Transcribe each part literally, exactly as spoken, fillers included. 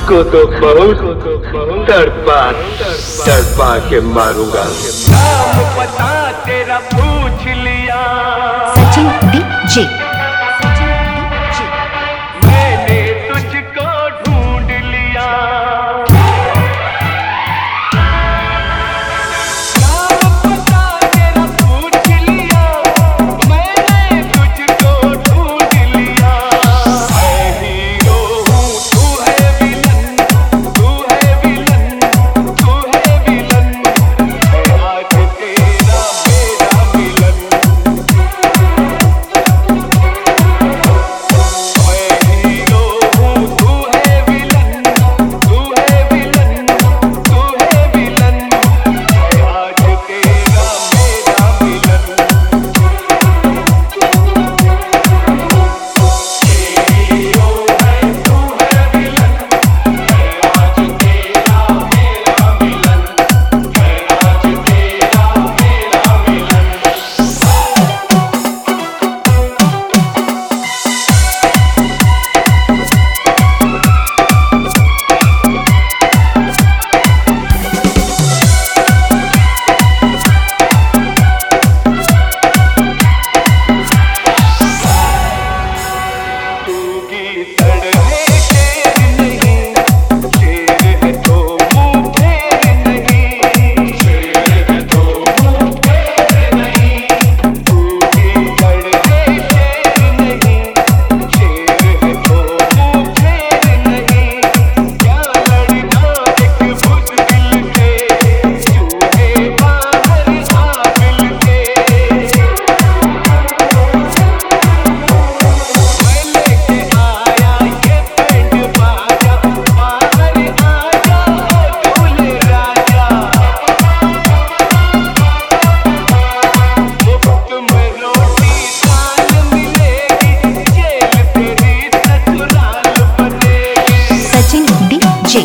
उसको तो बहुत तड़पा तड़पा के मारूंगा। नाम पता तेरा पूछ लिया सचिन डीजे। मैंने तुझको ढूंढ लिया। नाम पता तेरा पूछ लिया, मैंने तुझको ढूंढ लिया। मैं हीरो हूँ, तू है विलन, तू है विलन, तू है विलन। मैं आज तेरा मेरा मिलन। मैं हीरो हूँ, तू है विलन, तू है विलन, तू है विलन। मैं आज तेरा मेरा मिलन। हीरो है, तू है विलन, मैं आज तेरा मेरा मिलन। मैं आज तेरा मेरा मिलन। तू गीतड़ है, शेर नहीं, शेर है तो मुँह फेर नहीं, शेर है तो मुँह फेर नहीं। तू गीतड़ है, शेर नहीं, शेर है तो मुँह फेर नहीं। क्या लड़ना एक मुश्किल से, चूहे बाहर आबिल के। मैं लेके आया ये बैंड बाजा, बाहर आजा ओ दूल्हे राजा। मुफ्त में रोटी दाल मिलेगी, जेल तेरी ससुराल बनेगी। सचिन डीजे।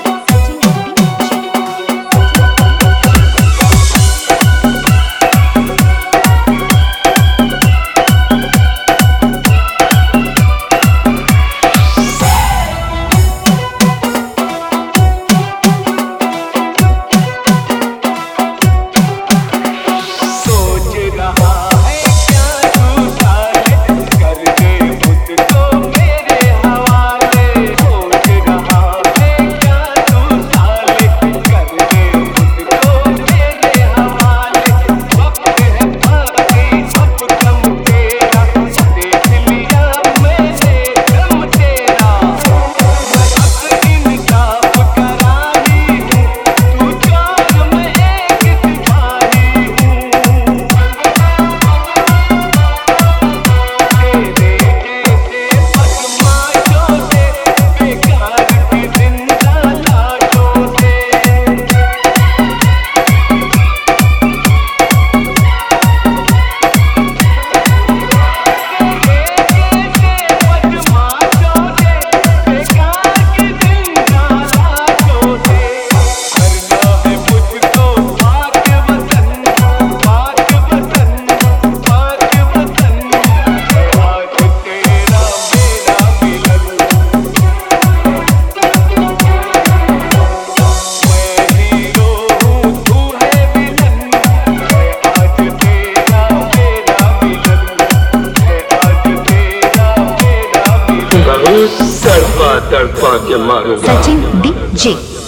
सोच रहा है क्या तू साले, कर दे मुझको मेरे हवाले। सोच रहा है क्या तू साले, कर दे मुझको मेरे हवाले। वक्त है बाकी अब कम तेरा, देख लिया मैंने दम तेरा। मैं अब इनसाफ करानी हूँ, तू चार में एक सिपाही हूँ। तेरे जैसे बदमाशों से, बेकार की जिंदा लाशों से। बहुत तड़पा तड़पा के मारूंगा। सचिन डीजे।